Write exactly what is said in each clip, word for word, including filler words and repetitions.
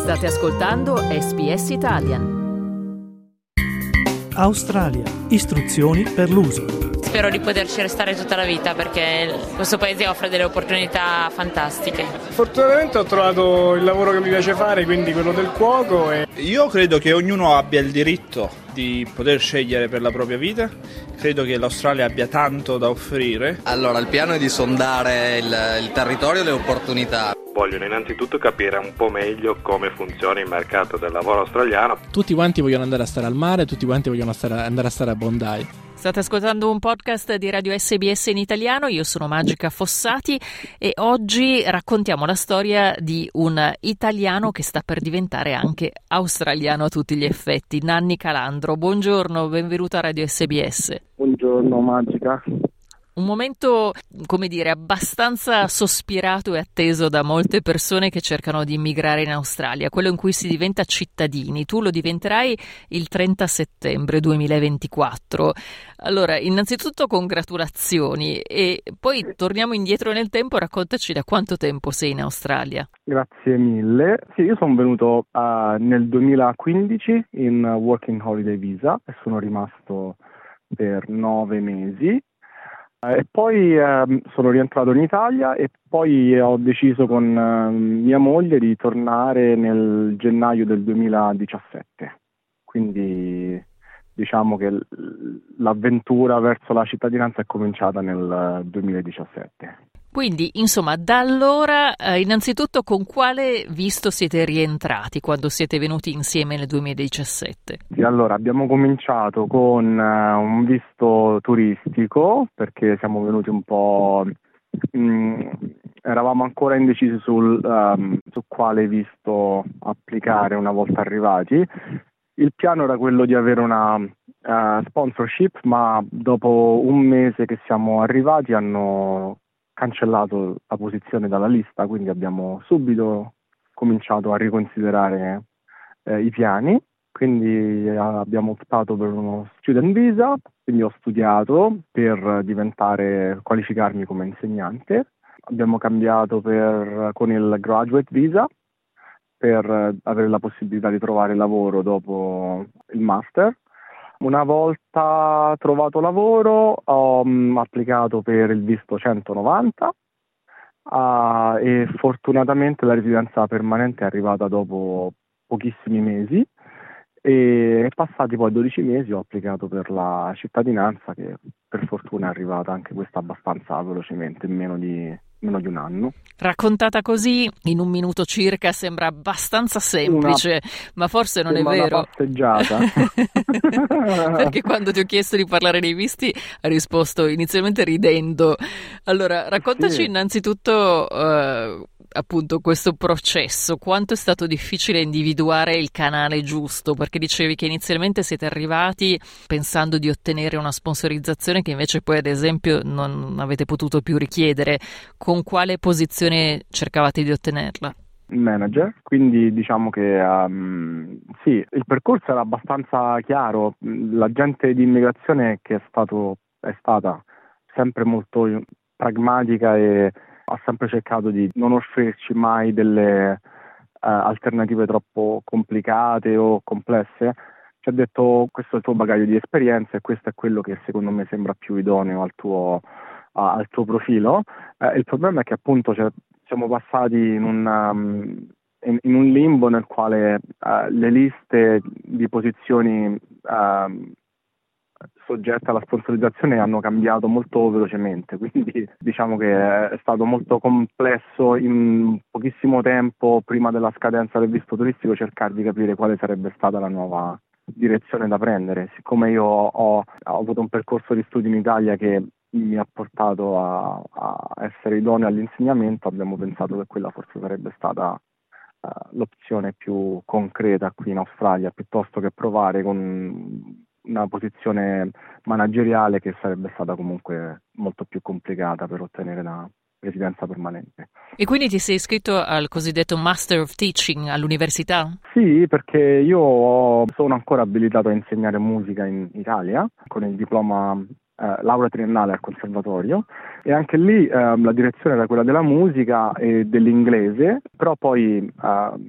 State ascoltando S B S Italian. Australia. Istruzioni per l'uso. Spero di poterci restare tutta la vita perché questo paese offre delle opportunità fantastiche. Fortunatamente ho trovato il lavoro che mi piace fare, quindi quello del cuoco. E... Io credo che ognuno abbia il diritto di poter scegliere per la propria vita. Credo che l'Australia abbia tanto da offrire. Allora, il piano è di sondare il, il territorio e le opportunità. Vogliono innanzitutto capire un po' meglio come funziona il mercato del lavoro australiano. Tutti quanti vogliono andare a stare al mare, tutti quanti vogliono stare, andare a stare a Bondi. State ascoltando un podcast di Radio S B S in italiano, io sono Magica Fossati e oggi raccontiamo la storia di un italiano che sta per diventare anche australiano a tutti gli effetti, Nanni Calandro. Buongiorno, benvenuto a Radio S B S. Buongiorno Magica. Un momento, come dire, abbastanza sospirato e atteso da molte persone che cercano di immigrare in Australia, quello in cui si diventa cittadini. Tu lo diventerai il trenta settembre duemilaventiquattro. Allora, innanzitutto congratulazioni e poi torniamo indietro nel tempo, raccontaci da quanto tempo sei in Australia. Grazie mille. Sì, io sono venuto uh, nel duemilaquindici in Working Holiday Visa e sono rimasto per nove mesi. E poi eh, sono rientrato in Italia e poi ho deciso con eh, mia moglie di tornare nel gennaio del duemiladiciassette. Quindi diciamo che l'avventura verso la cittadinanza è cominciata nel duemiladiciassette. Quindi, insomma, da allora, eh, innanzitutto con quale visto siete rientrati quando siete venuti insieme nel duemiladiciassette? Sì, allora abbiamo cominciato con uh, un visto turistico perché siamo venuti un po'... Mh, eravamo ancora indecisi sul, um, su quale visto applicare una volta arrivati. Il piano era quello di avere una uh, sponsorship, ma dopo un mese che siamo arrivati hanno cancellato la posizione dalla lista, quindi abbiamo subito cominciato a riconsiderare eh, i piani, quindi eh, abbiamo optato per uno student visa, quindi ho studiato per diventare, qualificarmi come insegnante, abbiamo cambiato per, con il graduate visa per eh, avere la possibilità di trovare lavoro dopo il master. Una volta trovato lavoro ho um, applicato per il visto centonovanta uh, e fortunatamente la residenza permanente è arrivata dopo pochissimi mesi e passati poi dodici mesi ho applicato per la cittadinanza che per fortuna è arrivata anche questa abbastanza velocemente, in meno di, meno di un anno. Raccontata così, in un minuto circa, sembra abbastanza semplice, una, ma forse non è vero. Una passeggiata. Perché quando ti ho chiesto di parlare dei visti hai risposto inizialmente ridendo. Allora, raccontaci sì. innanzitutto uh, appunto questo processo, quanto è stato difficile individuare il canale giusto, perché dicevi che inizialmente siete arrivati pensando di ottenere una sponsorizzazione che invece poi ad esempio non avete potuto più richiedere. Con quale posizione cercavate di ottenerla? Manager, quindi diciamo che um, sì, il percorso era abbastanza chiaro, l'agente di immigrazione che è stato è stata sempre molto pragmatica e ha sempre cercato di non offrirci mai delle uh, alternative troppo complicate o complesse. Ci ha detto: questo è il tuo bagaglio di esperienza e questo è quello che secondo me sembra più idoneo al tuo, uh, al tuo profilo. Uh, il problema è che appunto cioè, siamo passati in un, um, in, in un limbo nel quale uh, le liste di posizioni uh, soggette alla sponsorizzazione hanno cambiato molto velocemente, quindi diciamo che è stato molto complesso in pochissimo tempo prima della scadenza del visto turistico cercare di capire quale sarebbe stata la nuova direzione da prendere. Siccome io ho, ho avuto un percorso di studi in Italia che mi ha portato a, a essere idoneo all'insegnamento, abbiamo pensato che quella forse sarebbe stata uh, l'opzione più concreta qui in Australia, piuttosto che provare con una posizione manageriale che sarebbe stata comunque molto più complicata per ottenere la residenza permanente. E quindi ti sei iscritto al cosiddetto Master of Teaching all'università? Sì, perché io sono ancora abilitato a insegnare musica in Italia con il diploma eh, laurea triennale al conservatorio, e anche lì eh, la direzione era quella della musica e dell'inglese, però poi eh,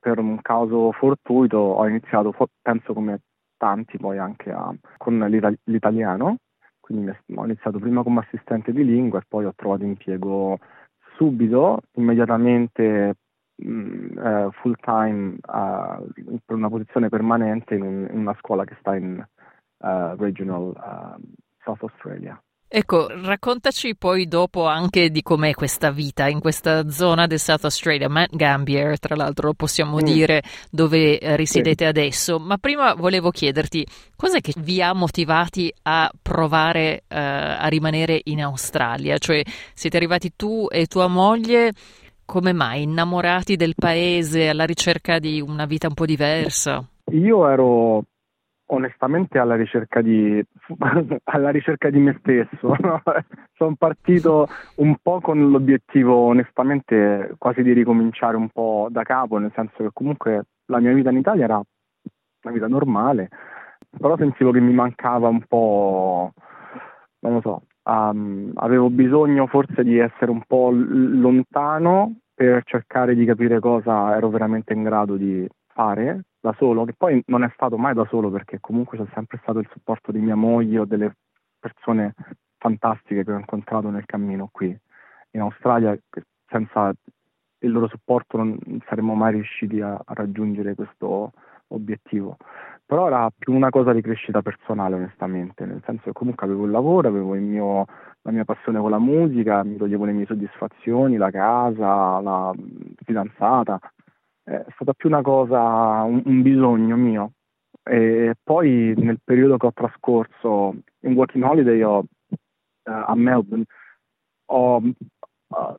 per un caso fortuito ho iniziato, penso come tanti poi anche a, con l'ita- l'italiano, quindi ho iniziato prima come assistente di lingua e poi ho trovato impiego subito, immediatamente mh, eh, full time uh, per una posizione permanente in, un, in una scuola che sta in uh, Regional uh, South Australia. Ecco, raccontaci poi dopo anche di com'è questa vita in questa zona del South Australia, Mount Gambier, tra l'altro possiamo mm. dire dove eh, risiedete sì. adesso, ma prima volevo chiederti cos'è che vi ha motivati a provare eh, a rimanere in Australia, cioè siete arrivati tu e tua moglie, come mai innamorati del paese, alla ricerca di una vita un po' diversa? Io ero onestamente alla ricerca di alla ricerca di me stesso, no? Sono partito un po' con l'obiettivo onestamente quasi di ricominciare un po' da capo, nel senso che comunque la mia vita in Italia era una vita normale, però sentivo che mi mancava un po', non lo so, um, avevo bisogno forse di essere un po' lontano per cercare di capire cosa ero veramente in grado di fare da solo, che poi non è stato mai da solo perché comunque c'è sempre stato il supporto di mia moglie o delle persone fantastiche che ho incontrato nel cammino qui in Australia, che senza il loro supporto non saremmo mai riusciti a, a raggiungere questo obiettivo. Però era più una cosa di crescita personale onestamente, nel senso che comunque avevo il lavoro, avevo il mio, la mia passione con la musica, mi toglievo le mie soddisfazioni, la casa, la fidanzata. È stata più una cosa, un, un bisogno mio. E poi nel periodo che ho trascorso in working holiday ho, uh, a Melbourne ho, uh,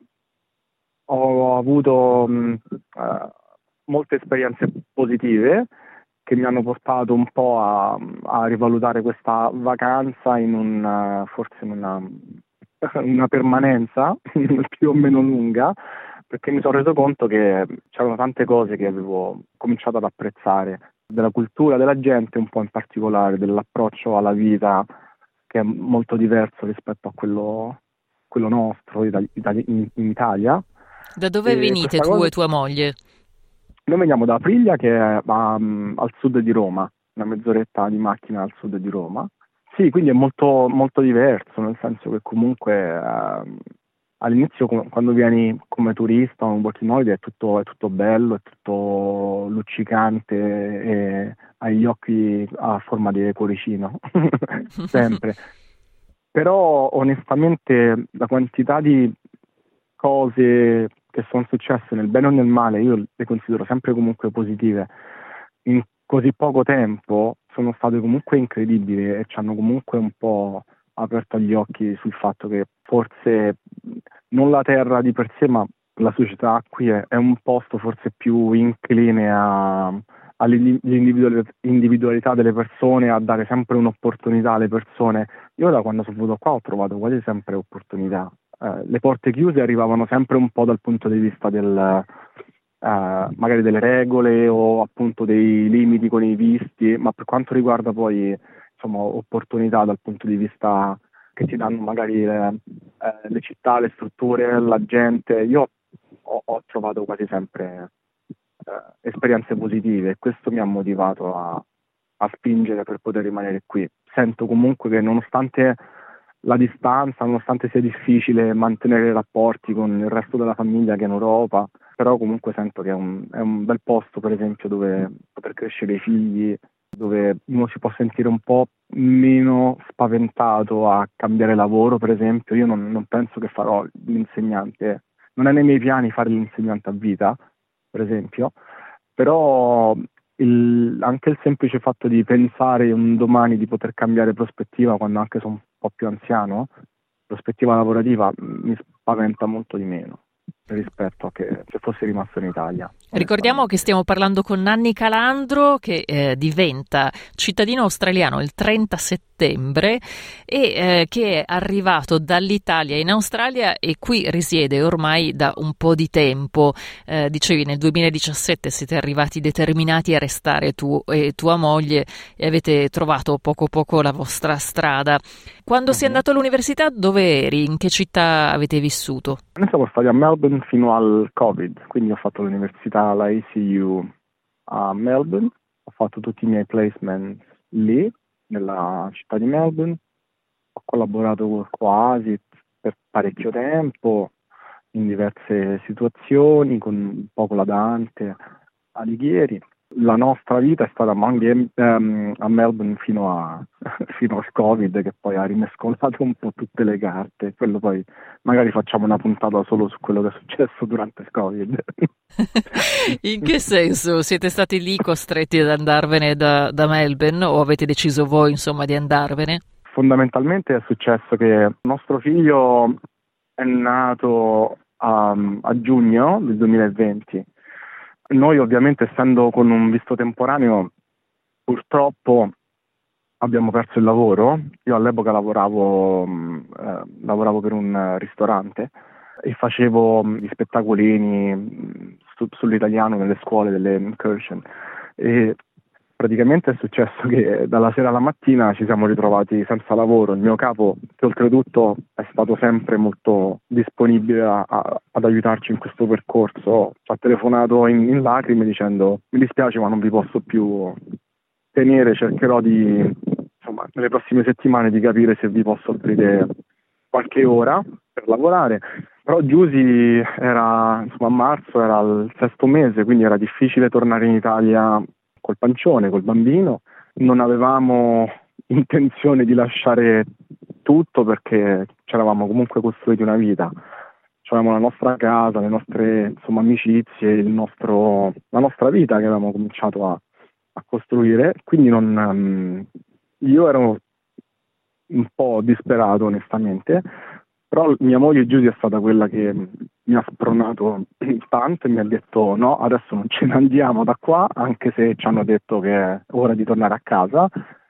ho avuto um, uh, molte esperienze positive che mi hanno portato un po' a, a rivalutare questa vacanza in un uh, forse in una, una permanenza più o meno lunga, perché mi sono reso conto che c'erano tante cose che avevo cominciato ad apprezzare, della cultura della gente un po' in particolare, dell'approccio alla vita che è molto diverso rispetto a quello, quello nostro in, in, in Italia. Da dove e venite tu cosa... e tua moglie? Noi veniamo da Aprilia, che è um, al sud di Roma, una mezz'oretta di macchina al sud di Roma. Sì, quindi è molto, molto diverso, nel senso che comunque... Uh, all'inizio quando vieni come turista o un working holiday è tutto, è tutto bello, è tutto luccicante e hai gli occhi a forma di cuoricino, sempre. Però onestamente la quantità di cose che sono successe nel bene o nel male, io le considero sempre comunque positive, in così poco tempo sono state comunque incredibili e ci hanno comunque un po' aperto gli occhi sul fatto che forse non la terra di per sé ma la società qui è, è un posto forse più incline a, all'individualità delle persone, a dare sempre un'opportunità alle persone. Io da quando sono venuto qua ho trovato quasi sempre opportunità. Eh, le porte chiuse arrivavano sempre un po' dal punto di vista del eh, magari delle regole o appunto dei limiti con i visti, ma per quanto riguarda poi insomma opportunità dal punto di vista che ti danno magari le, eh, le città, le strutture, la gente, io ho, ho trovato quasi sempre eh, esperienze positive e questo mi ha motivato a, a spingere per poter rimanere qui. Sento comunque che nonostante la distanza, nonostante sia difficile mantenere rapporti con il resto della famiglia che è in Europa, però comunque sento che è un, è un bel posto per esempio dove poter crescere i figli, dove uno si può sentire un po' meno spaventato a cambiare lavoro, per esempio. Io non, non penso che farò l'insegnante, non è nei miei piani fare l'insegnante a vita, per esempio, però il, anche il semplice fatto di pensare un domani di poter cambiare prospettiva quando anche sono un po' più anziano, prospettiva lavorativa, mi spaventa molto di meno rispetto a che se fosse rimasto in Italia. Ricordiamo che stiamo parlando con Nanni Calandro che eh, diventa cittadino australiano il trenta settembre e eh, che è arrivato dall'Italia in Australia e qui risiede ormai da un po' di tempo. Eh, dicevi nel duemiladiciassette siete arrivati determinati a restare tu e tua moglie e avete trovato poco poco la vostra strada. Quando uh-huh. sei andato all'università dove eri? In che città avete vissuto? Noi siamo stati a Melbourne Melbourne fino al Covid, quindi ho fatto l'università alla A C U a Melbourne, ho fatto tutti i miei placement lì, nella città di Melbourne, ho collaborato con quasi per parecchio tempo, in diverse situazioni, con un po' con la Dante Alighieri. La nostra vita è stata anche um, a Melbourne fino, a, fino al Covid, che poi ha rimescolato un po' tutte le carte. Quello poi magari facciamo una puntata solo su quello che è successo durante il Covid. In che senso? Siete stati lì costretti ad andarvene da, da Melbourne o avete deciso voi, insomma, di andarvene? Fondamentalmente è successo che il nostro figlio è nato a, a giugno del duemilaventi. Noi ovviamente, essendo con un visto temporaneo, purtroppo abbiamo perso il lavoro. Io all'epoca lavoravo, eh, lavoravo per un ristorante e facevo gli spettacolini su, sull'italiano nelle scuole delle incursion, e praticamente è successo che dalla sera alla mattina ci siamo ritrovati senza lavoro. Il mio capo, che oltretutto è stato sempre molto disponibile a, a, ad aiutarci in questo percorso, ci ha telefonato in, in lacrime dicendo: mi dispiace ma non vi posso più tenere, cercherò di, insomma, nelle prossime settimane di capire se vi posso offrire qualche ora per lavorare. Però Giusy era, insomma, a marzo era il sesto mese, quindi era difficile tornare in Italia col pancione, col bambino. Non avevamo intenzione di lasciare tutto perché ci eravamo comunque costruiti una vita. Avevamo la nostra casa, le nostre, insomma, amicizie, il nostro, la nostra vita che avevamo cominciato a, a costruire. Quindi non, um, io ero un po' disperato onestamente, però mia moglie Giusy è stata quella che mi ha spronato tanto e mi ha detto: no, adesso non ce ne andiamo da qua, anche se ci hanno detto che è ora di tornare a casa.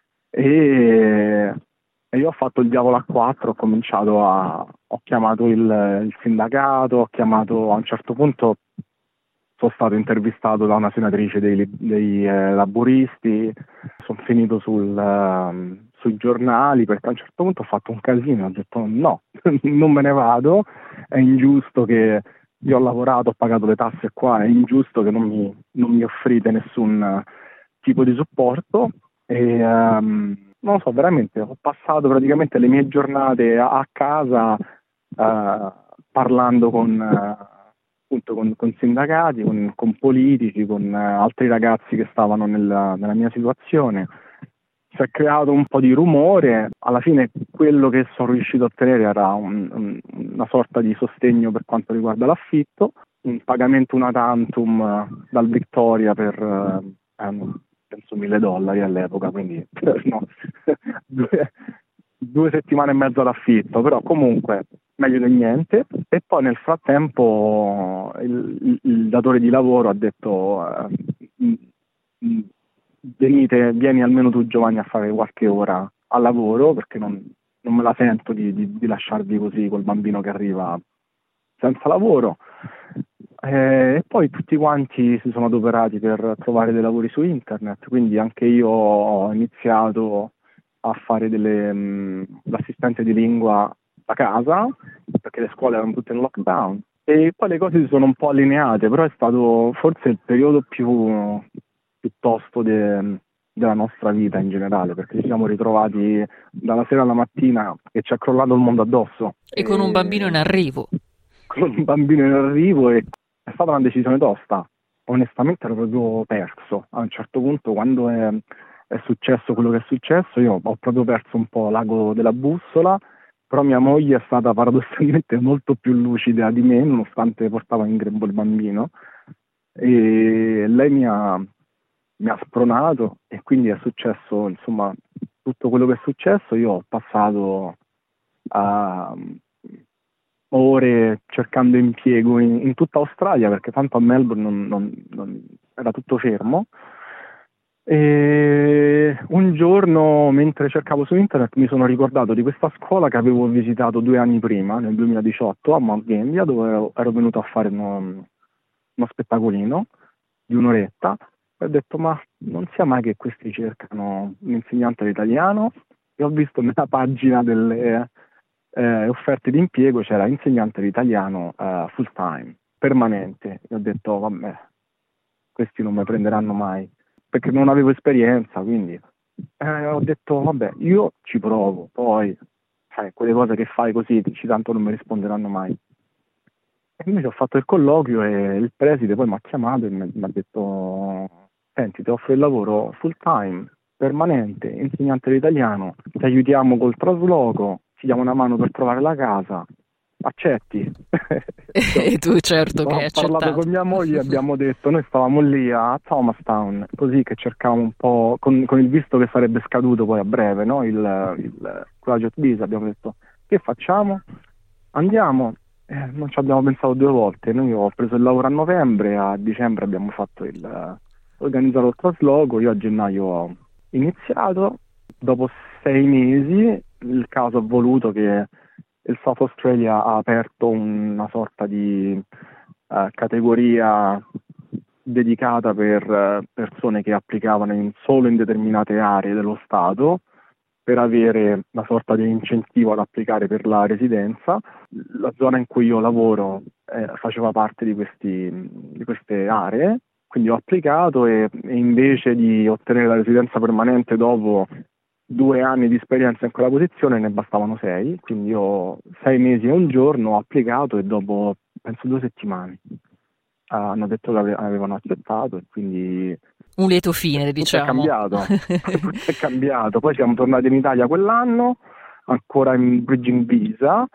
E, e io ho fatto il diavolo a quattro, ho cominciato a, ho chiamato il, il sindacato, ho chiamato, a un certo punto sono stato intervistato da una senatrice dei, dei eh, laburisti, sono finito sul, uh, sui giornali, perché a un certo punto ho fatto un casino, ho detto no, non me ne vado, è ingiusto che io ho lavorato, ho pagato le tasse qua, è ingiusto che non mi, non mi offrite nessun uh, tipo di supporto. E um, non lo so, veramente ho passato praticamente le mie giornate a, a casa uh, parlando con... Uh, appunto con, con sindacati, con, con politici, con uh, altri ragazzi che stavano nella, nella mia situazione. Si è creato un po' di rumore. Alla fine quello che sono riuscito a ottenere era un, un, una sorta di sostegno per quanto riguarda l'affitto, un pagamento una tantum uh, dal Victoria per uh, eh, penso mille dollari all'epoca, quindi no, due, due settimane e mezzo d'affitto, però comunque meglio di niente. E poi nel frattempo il, il, il datore di lavoro ha detto uh, venite, vieni almeno tu Giovanni a fare qualche ora al lavoro, perché non, non me la sento di, di, di lasciarvi così col bambino che arriva senza lavoro. E poi tutti quanti si sono adoperati per trovare dei lavori su internet, quindi anche io ho iniziato a fare delle, mh, l'assistente di lingua da casa, perché le scuole erano tutte in lockdown, e poi le cose si sono un po' allineate, però è stato forse il periodo più piuttosto de, della nostra vita in generale, perché ci siamo ritrovati dalla sera alla mattina e ci è crollato il mondo addosso. E con un bambino in arrivo. Con un bambino in arrivo, e è stata una decisione tosta. Onestamente ero proprio perso. A un certo punto, quando è, è successo quello che è successo, io ho proprio perso un po' l'ago della bussola. Però mia moglie è stata paradossalmente molto più lucida di me, nonostante portava in grembo il bambino, e lei mi ha, mi ha spronato, e quindi è successo, insomma, tutto quello che è successo. Io ho passato a ore cercando impiego in, in tutta Australia, perché tanto a Melbourne non, non, non era tutto fermo. E un giorno, mentre cercavo su internet, mi sono ricordato di questa scuola che avevo visitato due anni prima, nel duemiladiciotto, a Mount Gambier, dove ero, ero venuto a fare uno, uno spettacolino di un'oretta, e ho detto: ma non sia mai che questi cercano un insegnante di italiano? E ho visto nella pagina delle, eh, offerte di impiego c'era insegnante di italiano eh, full time, permanente. E ho detto vabbè, questi non mi prenderanno mai, perché non avevo esperienza, quindi eh, ho detto vabbè, io ci provo, poi sai, quelle cose che fai così, dici tanto non mi risponderanno mai. E invece ho fatto il colloquio e il preside poi mi ha chiamato e mi mi ha detto senti, ti offro il lavoro full time, permanente, insegnante di italiano, ti aiutiamo col trasloco, ti diamo una mano per trovare la casa, accetti? E tu certo che hai Ho parlato accettato. con mia moglie e abbiamo detto, noi stavamo lì a Thomastown, così che cercavamo un po', con, con il visto che sarebbe scaduto poi a breve, no? il, il graduate visa, abbiamo detto che facciamo? Andiamo? Eh, non ci abbiamo pensato due volte, noi ho preso il lavoro a novembre, a dicembre abbiamo fatto il organizzato il trasloco, io a gennaio ho iniziato, dopo sei mesi il caso ha voluto che il South Australia ha aperto una sorta di uh, categoria dedicata per uh, persone che applicavano in, solo in determinate aree dello Stato per avere una sorta di incentivo ad applicare per la residenza. La zona in cui io lavoro eh, faceva parte di, questi, di queste aree, quindi ho applicato e, e invece di ottenere la residenza permanente dopo due anni di esperienza in quella posizione ne bastavano sei, quindi io sei mesi e un giorno ho applicato e dopo penso due settimane uh, hanno detto che ave- avevano accettato e quindi un lieto fine, tutto diciamo. è cambiato, tutto è cambiato. Poi siamo tornati in Italia quell'anno, ancora in bridging visa,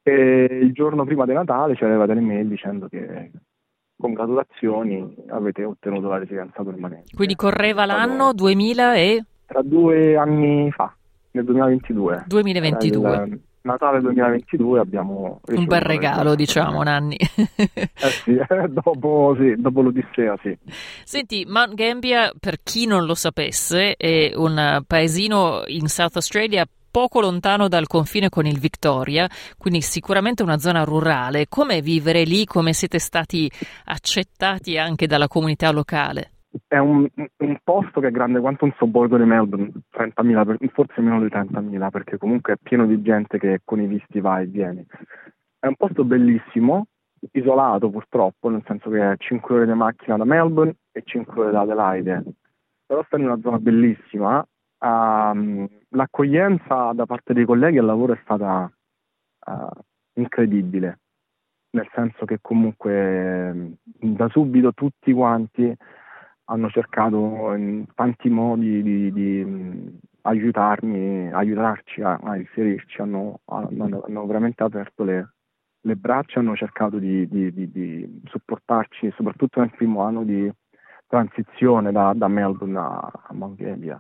e il giorno prima di Natale ci aveva delle mail dicendo che congratulazioni, avete ottenuto la residenza permanente. Quindi correva Stato... l'anno duemila e... Tra due anni fa, nel duemilaventidue. duemilaventidue. Era il Natale duemilaventidue abbiamo ricevuto un bel regalo, diciamo, Nanni. Eh sì, dopo, sì, dopo l'Odissea, sì. Senti, Mount Gambier, per chi non lo sapesse, è un paesino in South Australia poco lontano dal confine con il Victoria, quindi sicuramente una zona rurale. Com'è vivere lì? Come siete stati accettati anche dalla comunità locale? È un, un posto che è grande quanto un sobborgo di Melbourne, trentamila, forse meno di trentamila, perché comunque è pieno di gente che con i visti va e viene. È un posto bellissimo, isolato purtroppo, nel senso che è cinque ore di macchina da Melbourne e cinque ore da Adelaide, però sta in una zona bellissima. Um, l'accoglienza da parte dei colleghi al lavoro è stata uh, incredibile, nel senso che comunque da subito tutti quanti hanno cercato in tanti modi di, di, di aiutarmi, aiutarci a, a inserirci, hanno, hanno, hanno veramente aperto le, le braccia, hanno cercato di, di, di, di supportarci, soprattutto nel primo anno di transizione da, da Melbourne a, a Mount Gambier.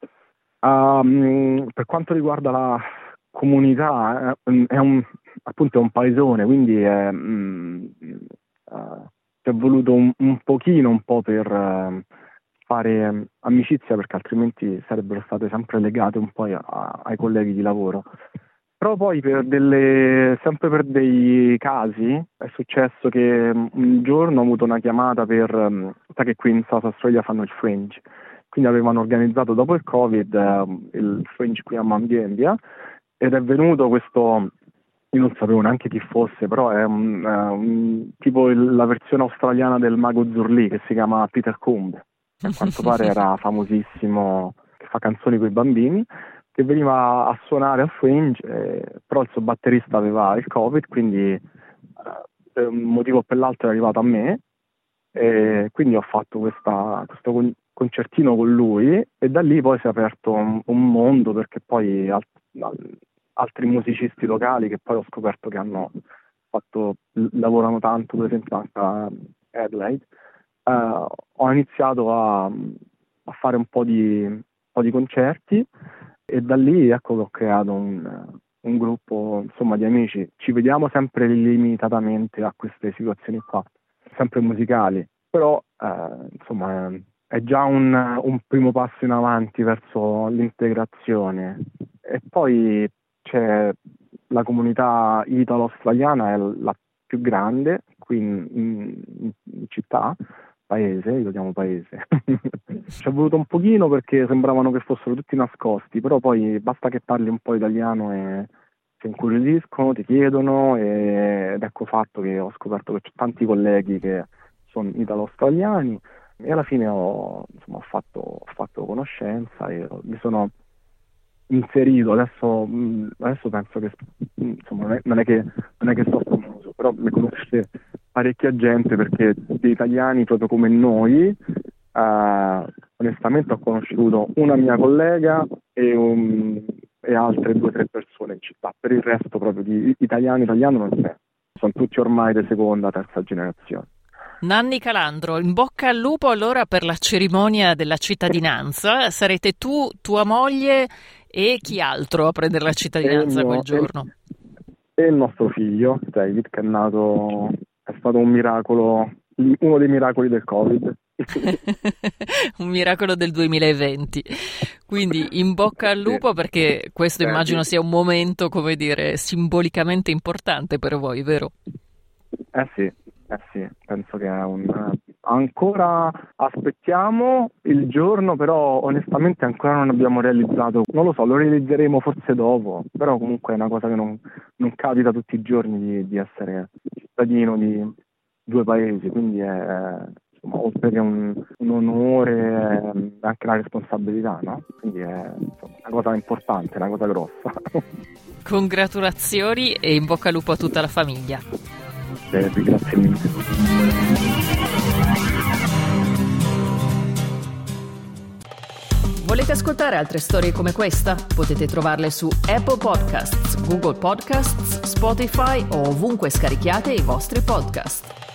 Um, per quanto riguarda la comunità, è, è un, appunto è un paesone, quindi è, um, uh, ci è voluto un, un pochino un po' per uh, fare um, amicizia, perché altrimenti sarebbero state sempre legate un po' a, a, ai colleghi di lavoro. Però poi per delle, sempre per dei casi è successo che um, un giorno ho avuto una chiamata per, um, sai che qui in South Australia fanno il Fringe, quindi avevano organizzato dopo il Covid uh, il Fringe qui a Mount Gambier, ed è venuto questo, io non sapevo neanche chi fosse, però è un, uh, un, tipo il, la versione australiana del Mago Zurli, che si chiama Peter Coombe, a quanto pare era famosissimo, che fa canzoni con i bambini, che veniva a suonare al Fringe, eh, però il suo batterista aveva il Covid, quindi uh, per un motivo o per l'altro è arrivato a me, e quindi ho fatto questa, questo con, concertino con lui, e da lì poi si è aperto un, un mondo, perché poi alt, altri musicisti locali che poi ho scoperto che hanno fatto, lavorano tanto, per esempio anche a Adelaide, uh, ho iniziato a, a fare un po' di, un po' di concerti, e da lì ecco che ho creato un, un gruppo, insomma, di amici. Ci vediamo sempre limitatamente a queste situazioni qua, sempre musicali, però eh, insomma è già un, un primo passo in avanti verso l'integrazione. E poi c'è la comunità italo-australiana, è la più grande qui in, in, in città, paese, io lo chiamo paese. Ci è voluto un pochino perché sembravano che fossero tutti nascosti, però poi basta che parli un po' italiano e si incuriosiscono, ti chiedono, e, ed ecco fatto che ho scoperto che c'ho tanti colleghi che sono italo-australiani e alla fine ho, insomma, ho, fatto, ho fatto conoscenza e mi sono inserito. Adesso, adesso penso che insomma, non, è, non, è che, non è che sto famoso, però mi conosce parecchia gente, perché di italiani proprio come noi, eh, onestamente ho conosciuto una mia collega e, un, e altre due o tre persone in città. Per il resto proprio di italiano italiano non c'è, sono tutti ormai di seconda, terza generazione. Nanni Calandro, in bocca al lupo allora per la cerimonia della cittadinanza. Sarete tu, tua moglie e chi altro a prendere la cittadinanza mio, quel giorno? E il nostro figlio, David, che è nato, è stato un miracolo, uno dei miracoli del Covid. Un miracolo del duemilaventi. Quindi in bocca al lupo, sì, perché questo immagino sia un momento, come dire, simbolicamente importante per voi, vero? Eh sì. Eh sì, penso che è un... ancora aspettiamo il giorno, però onestamente ancora non abbiamo realizzato, non lo so, lo realizzeremo forse dopo, però comunque è una cosa che non, non capita tutti i giorni di, di essere cittadino di due paesi, quindi è, insomma, oltre che un, un onore, è anche una responsabilità, no? Quindi è, insomma, una cosa importante, una cosa grossa. Congratulazioni e in bocca al lupo a tutta la famiglia. Eh, grazie mille. Volete ascoltare altre storie come questa? Potete trovarle su Apple Podcasts, Google Podcasts, Spotify o ovunque scarichiate i vostri podcast.